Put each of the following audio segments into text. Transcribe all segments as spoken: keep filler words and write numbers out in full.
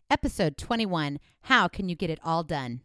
Episode twenty-one, How Can You Get It All Done?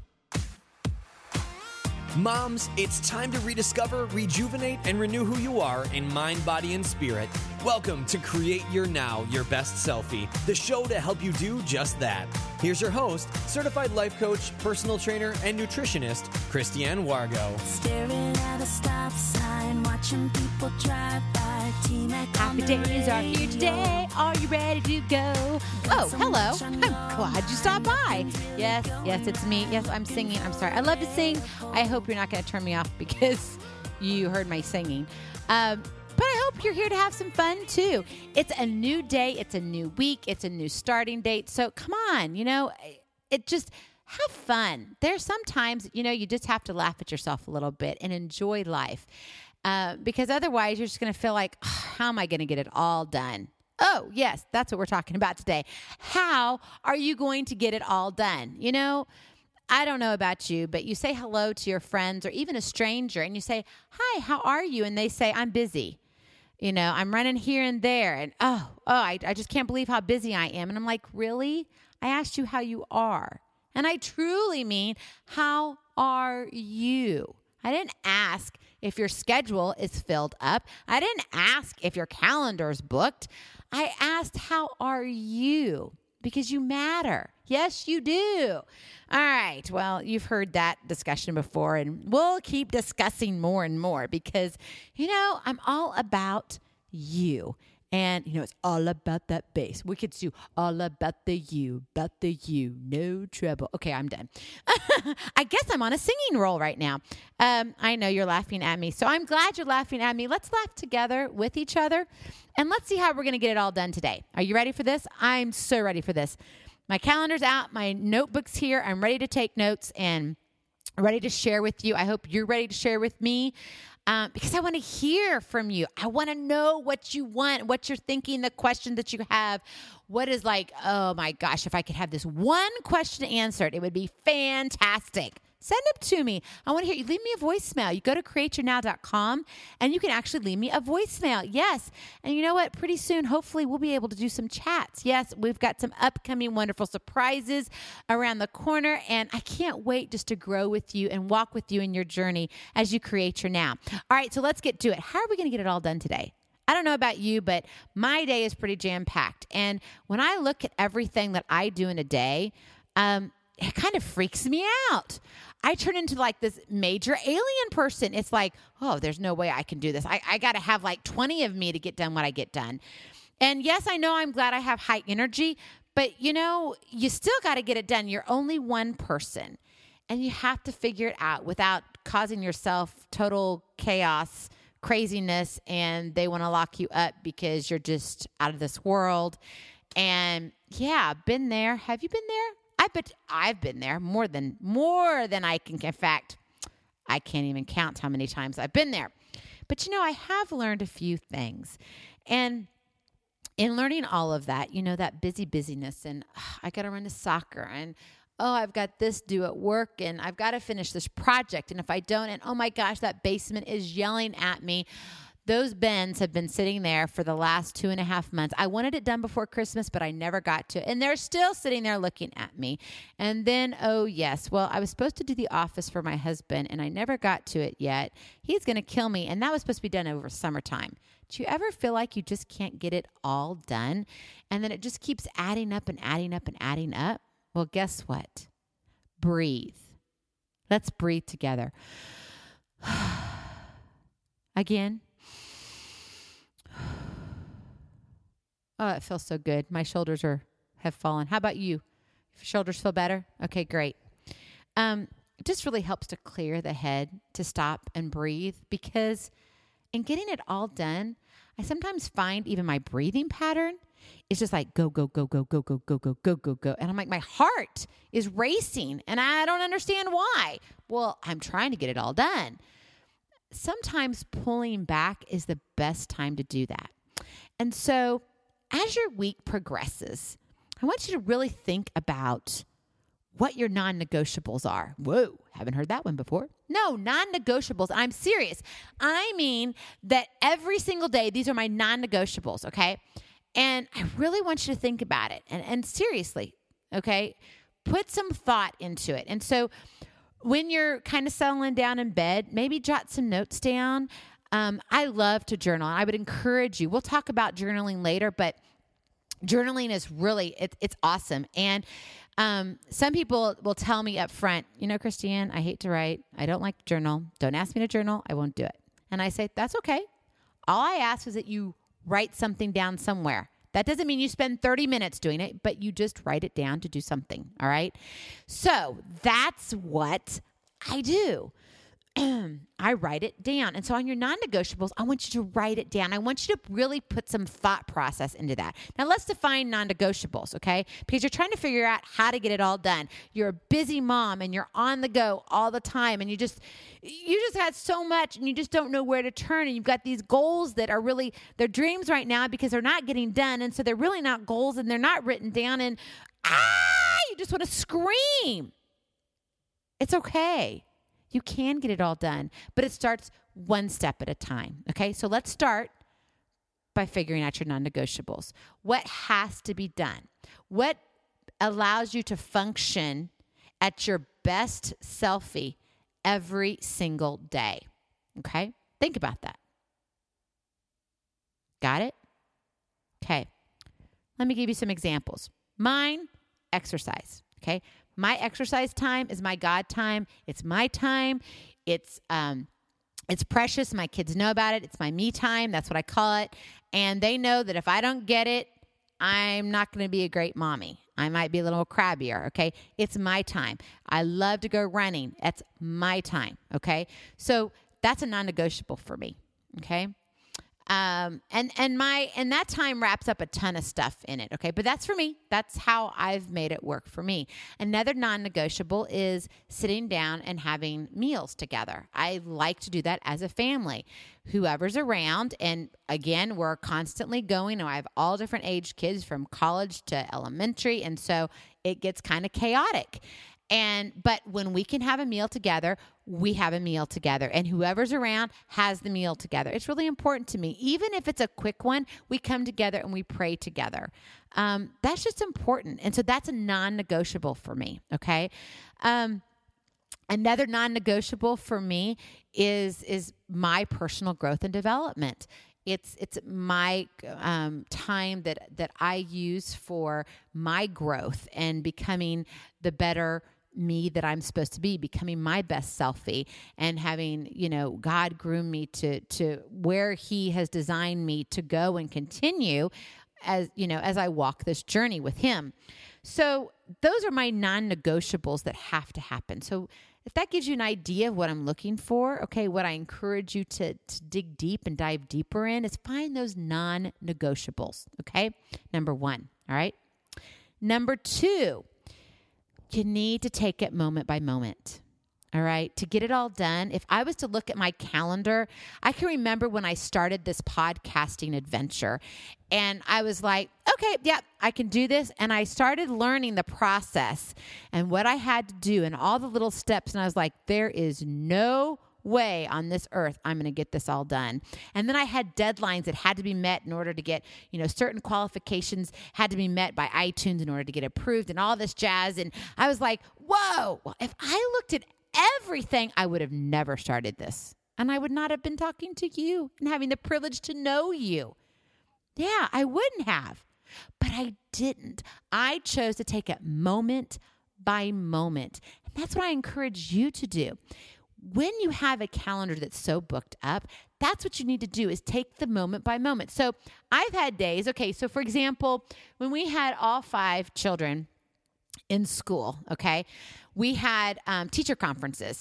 Moms, it's time to rediscover, rejuvenate, and renew who you are in mind, body, and spirit. Welcome to Create Your Now, Your Best Selfie, the show to help you do just that. Here's your host, certified life coach, personal trainer, and nutritionist, Christiane Wargo. Staring at a stop sign, watching people drive by. Happy days are here today. Are you ready to go? Oh, hello. I'm glad you stopped by. Yes, yes, it's me. Yes, I'm singing. I'm sorry. I love to sing. I hope you're not going to turn me off because you heard my singing. Um, but I hope you're here to have some fun too. It's a new day. It's a new week. It's a new starting date. So come on, you know, it just have fun. There's sometimes, you know, you just have to laugh at yourself a little bit and enjoy life. Uh, because otherwise you're just going to feel like, oh, how am I going to get it all done? Oh, yes, that's what we're talking about today. How are you going to get it all done? You know, I don't know about you, but you say hello to your friends or even a stranger and you say, hi, how are you? And they say, I'm busy. You know, I'm running here and there. And oh, oh, I, I just can't believe how busy I am. And I'm like, really? I asked you how you are. And I truly mean, how are you? I didn't ask if your schedule is filled up. I didn't ask if your calendar is booked. I asked, how are you? Because you matter. Yes, you do. All right. Well, you've heard that discussion before, and we'll keep discussing more and more because, you know, I'm all about you. And, you know, it's all about that bass. We could do all about the you, about the you, no trouble. Okay, I'm done. I guess I'm on a singing roll right now. Um, I know you're laughing at me, so I'm glad you're laughing at me. Let's laugh together with each other, and let's see how we're going to get it all done today. Are you ready for this? I'm so ready for this. My calendar's out. My notebook's here. I'm ready to take notes and ready to share with you. I hope you're ready to share with me. Um, because I want to hear from you. I want to know what you want, what you're thinking, the question that you have. What is like, oh my gosh, if I could have this one question answered, it would be fantastic. Send it to me. I want to hear you. Leave me a voicemail. You go to create your now dot com and you can actually leave me a voicemail. Yes. And you know what? Pretty soon, hopefully, we'll be able to do some chats. Yes, we've got some upcoming wonderful surprises around the corner. And I can't wait just to grow with you and walk with you in your journey as you create your now. All right. So let's get to it. How are we going to get it all done today? I don't know about you, but my day is pretty jam-packed. And when I look at everything that I do in a day, um, it kind of freaks me out. I turn into like this major alien person. It's like, oh, there's no way I can do this. I, I got to have like twenty of me to get done what I get done. And yes, I know I'm glad I have high energy, but you know, you still got to get it done. You're only one person and you have to figure it out without causing yourself total chaos, craziness, and they want to lock you up because you're just out of this world. And yeah, been there. Have you been there? I bet I've been there more than more than I can. In fact, I can't even count how many times I've been there. But, you know, I have learned a few things. And in learning all of that, you know, that busy busyness and oh, I got to run to soccer and, oh, I've got this due at work and I've got to finish this project. And if I don't, and oh my gosh, that basement is yelling at me. Those bins have been sitting there for the last two and a half months. I wanted it done before Christmas, but I never got to it. And they're still sitting there looking at me. And then, oh, yes, well, I was supposed to do the office for my husband, and I never got to it yet. He's going to kill me, and that was supposed to be done over summertime. Do you ever feel like you just can't get it all done? And then it just keeps adding up and adding up and adding up? Well, guess what? Breathe. Let's breathe together. Again. Oh, it feels so good. My shoulders are have fallen. How about you? Your shoulders feel better? Okay, great. Um, it just really helps to clear the head, to stop and breathe, because in getting it all done, I sometimes find even my breathing pattern is just like go, go, go, go, go, go, go, go, go, go, go. And I'm like, my heart is racing and I don't understand why. Well, I'm trying to get it all done. Sometimes pulling back is the best time to do that. And so as your week progresses, I want you to really think about what your non-negotiables are. Whoa, haven't heard that one before. No, non-negotiables. I'm serious. I mean that every single day, these are my non-negotiables, okay? And I really want you to think about it. And, and seriously, okay? Put some thought into it. And so when you're kind of settling down in bed, maybe jot some notes down. Um, I love to journal. I would encourage you. We'll talk about journaling later, but journaling is really, it, it's awesome. And um, some people will tell me up front, you know, Christiane, I hate to write. I don't like to journal. Don't ask me to journal. I won't do it. And I say, that's okay. All I ask is that you write something down somewhere. That doesn't mean you spend thirty minutes doing it, but you just write it down to do something. All right. So that's what I do. I write it down. And so on your non-negotiables, I want you to write it down. I want you to really put some thought process into that. Now let's define non-negotiables, okay? Because you're trying to figure out how to get it all done. You're a busy mom and you're on the go all the time, and you just you just had so much and you just don't know where to turn, and you've got these goals that are really, they're dreams right now because they're not getting done, and so they're really not goals and they're not written down, and ah, you just want to scream. It's okay. You can get it all done, but it starts one step at a time, okay? So let's start by figuring out your non-negotiables. What has to be done? What allows you to function at your best selfie every single day, okay? Think about that. Got it? Okay. Let me give you some examples. Mine, exercise, okay? My exercise time is my God time. It's my time. It's um, it's precious. My kids know about it. It's my me time. That's what I call it. And they know that if I don't get it, I'm not going to be a great mommy. I might be a little crabbier, okay? It's my time. I love to go running. That's my time, okay? So that's a non-negotiable for me, okay? Um, and, and my, and that time wraps up a ton of stuff in it. Okay. But that's for me. That's how I've made it work for me. Another non-negotiable is sitting down and having meals together. I like to do that as a family, whoever's around. And again, we're constantly going. I have all different age kids from college to elementary. And so it gets kind of chaotic. And, but when we can have a meal together, we have a meal together, and whoever's around has the meal together. It's really important to me. Even if it's a quick one, we come together and we pray together. Um, that's just important. And so that's a non-negotiable for me. Okay. Um, another non-negotiable for me is, is my personal growth and development. It's it's my um, time that, that I use for my growth and becoming the better me that I'm supposed to be, becoming my best selfie, and having, you know, God groom me to to where He has designed me to go and continue as, you know, as I walk this journey with Him. So those are my non-negotiables that have to happen. So if that gives you an idea of what I'm looking for, okay, what I encourage you to, to dig deep and dive deeper in is find those non-negotiables, okay? Number one, all right? Number two, you need to take it moment by moment, all right? To get it all done, if I was to look at my calendar, I can remember when I started this podcasting adventure, and I was like, okay, yeah, I can do this. And I started learning the process and what I had to do and all the little steps. And I was like, there is no way on this earth I'm going to get this all done. And then I had deadlines that had to be met in order to get, you know, certain qualifications had to be met by iTunes in order to get approved and all this jazz. And I was like, whoa, well, if I looked at everything, I would have never started this. And I would not have been talking to you and having the privilege to know you. Yeah, I wouldn't have, but I didn't. I chose to take it moment by moment. And that's what I encourage you to do. When you have a calendar that's so booked up, that's what you need to do, is take the moment by moment. So I've had days, okay, so for example, when we had all five children in school, okay, we had um, teacher conferences,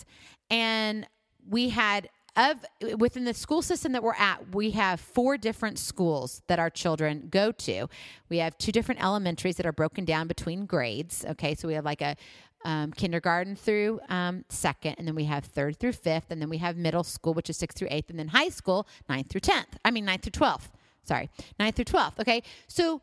and we had Of within the school system that we're at, we have four different schools that our children go to. We have two different elementaries that are broken down between grades. Okay, so we have like a um, kindergarten through um, second, and then we have third through fifth, and then we have middle school, which is sixth through eighth, and then high school, ninth through tenth. I mean, ninth through twelfth. Sorry, ninth through twelfth. Okay, so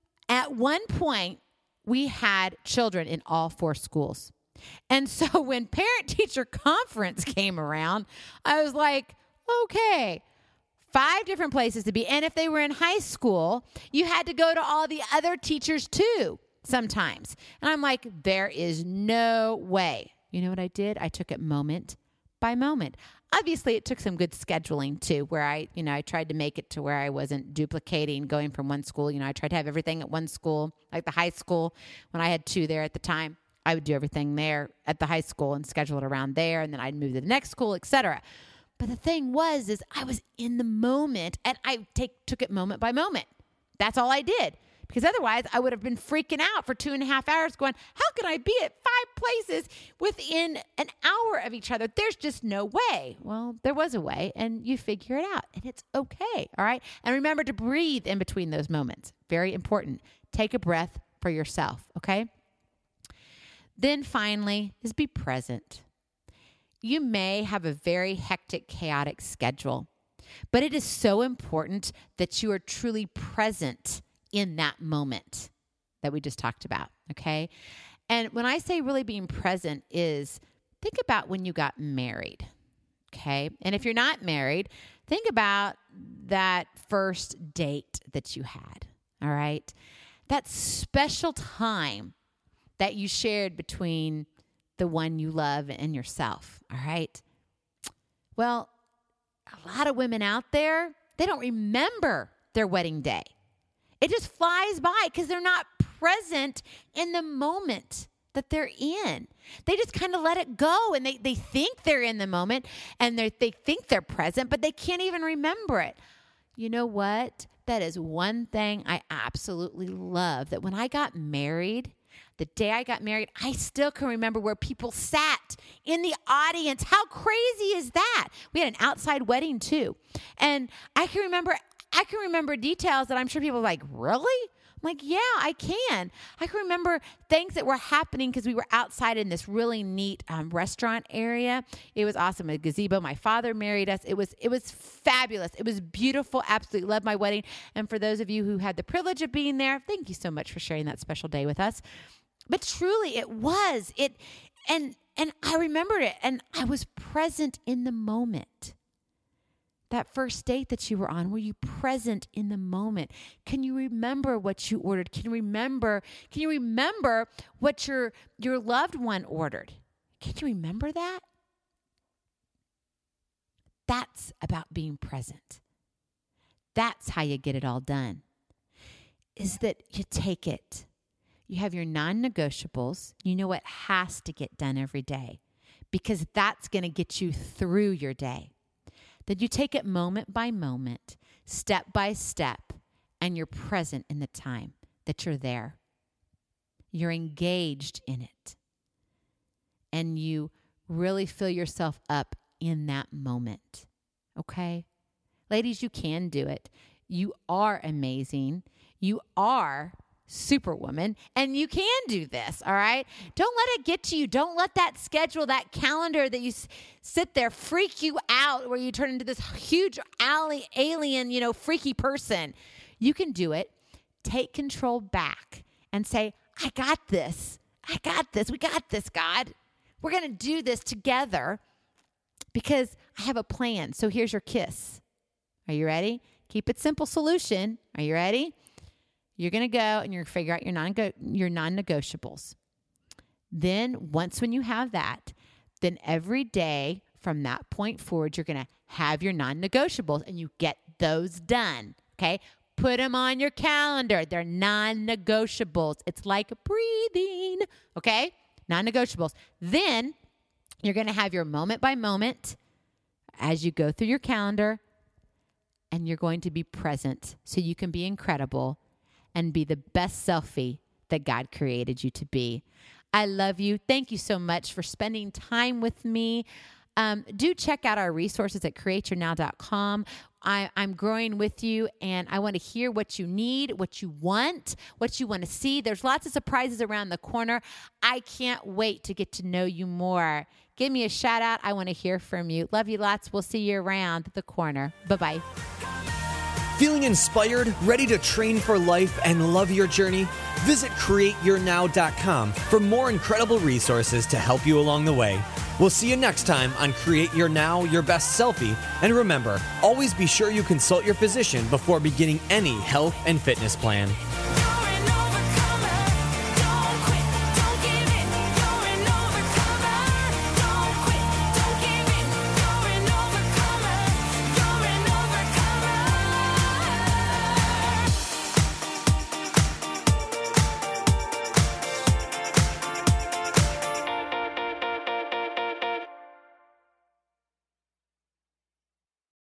at one point, we had children in all four schools. And so when parent-teacher conference came around, I was like, okay, five different places to be. And if they were in high school, you had to go to all the other teachers too. sometimes. And I'm like, there is no way. You know what I did? I took it moment by moment. Obviously, it took some good scheduling too, where I, you know, I tried to make it to where I wasn't duplicating, going from one school. You know, I tried to have everything at one school, like the high school. When I had two there at the time, I would do everything there at the high school and schedule it around there. And then I'd move to the next school, et cetera. But the thing was, is I was in the moment and I take, took it moment by moment. That's all I did. Because otherwise, I would have been freaking out for two and a half hours going, how can I be at five places within an hour of each other? There's just no way. Well, there was a way, and you figure it out, and it's okay, all right? And remember to breathe in between those moments. Very important. Take a breath for yourself, okay? Then finally is be present. You may have a very hectic, chaotic schedule, but it is so important that you are truly present in that moment that we just talked about, okay? And when I say really being present is think about when you got married, okay? And if you're not married, think about that first date that you had, all right? That special time that you shared between the one you love and yourself, all right? Well, a lot of women out there, they don't remember their wedding day. It just flies by because they're not present in the moment that they're in. They just kind of let it go, and they, they think they're in the moment, and they they think they're present, but they can't even remember it. You know what? That is one thing I absolutely love, that when I got married, the day I got married, I still can remember where people sat in the audience. How crazy is that? We had an outside wedding too. And I can remember I can remember details that I'm sure people are like, really? I'm like, yeah, I can. I can remember things that were happening because we were outside in this really neat um, restaurant area. It was awesome. A gazebo. My father married us. It was it was fabulous. It was beautiful. Absolutely loved my wedding. And for those of you who had the privilege of being there, thank you so much for sharing that special day with us. But truly, it was. It and and I remembered it, and I was present in the moment. That first date that you were on, were you present in the moment? Can you remember what you ordered? Can you remember, can you remember what your your loved one ordered? Can you remember that? That's about being present. That's how you get it all done. Is that you take it. You have your non-negotiables. You know what has to get done every day, because that's going to get you through your day. That you take it moment by moment, step by step, and you're present in the time that you're there. You're engaged in it. And you really fill yourself up in that moment. Okay? Ladies, you can do it. You are amazing. You are Superwoman, and you can do this, all right? Don't let it get to you. Don't let that schedule, that calendar that you s- sit there freak you out, where you turn into this huge alley, alien, you know, freaky person. You can do it. Take control back and say, I got this. I got this. We got this, God. We're going to do this together because I have a plan. So here's your kiss. Are you ready? Keep it simple solution. Are you ready? You're going to go and you're going to figure out your non your non-negotiables. Then once when you have that, then every day from that point forward, you're going to have your non-negotiables and you get those done, okay? Put them on your calendar. They're non-negotiables. It's like breathing, okay? Non-negotiables. Then you're going to have your moment by moment as you go through your calendar, and you're going to be present so you can be incredible and be the best selfie that God created you to be. I love you. Thank you so much for spending time with me. Um, do check out our resources at create your now dot com. I, I'm growing with you, and I want to hear what you need, what you want, what you want to see. There's lots of surprises around the corner. I can't wait to get to know you more. Give me a shout out. I want to hear from you. Love you lots. We'll see you around the corner. Bye-bye. Feeling inspired, ready to train for life and love your journey? Visit create your now dot com for more incredible resources to help you along the way. We'll see you next time on Create Your Now, Your Best Selfie. And remember, always be sure you consult your physician before beginning any health and fitness plan.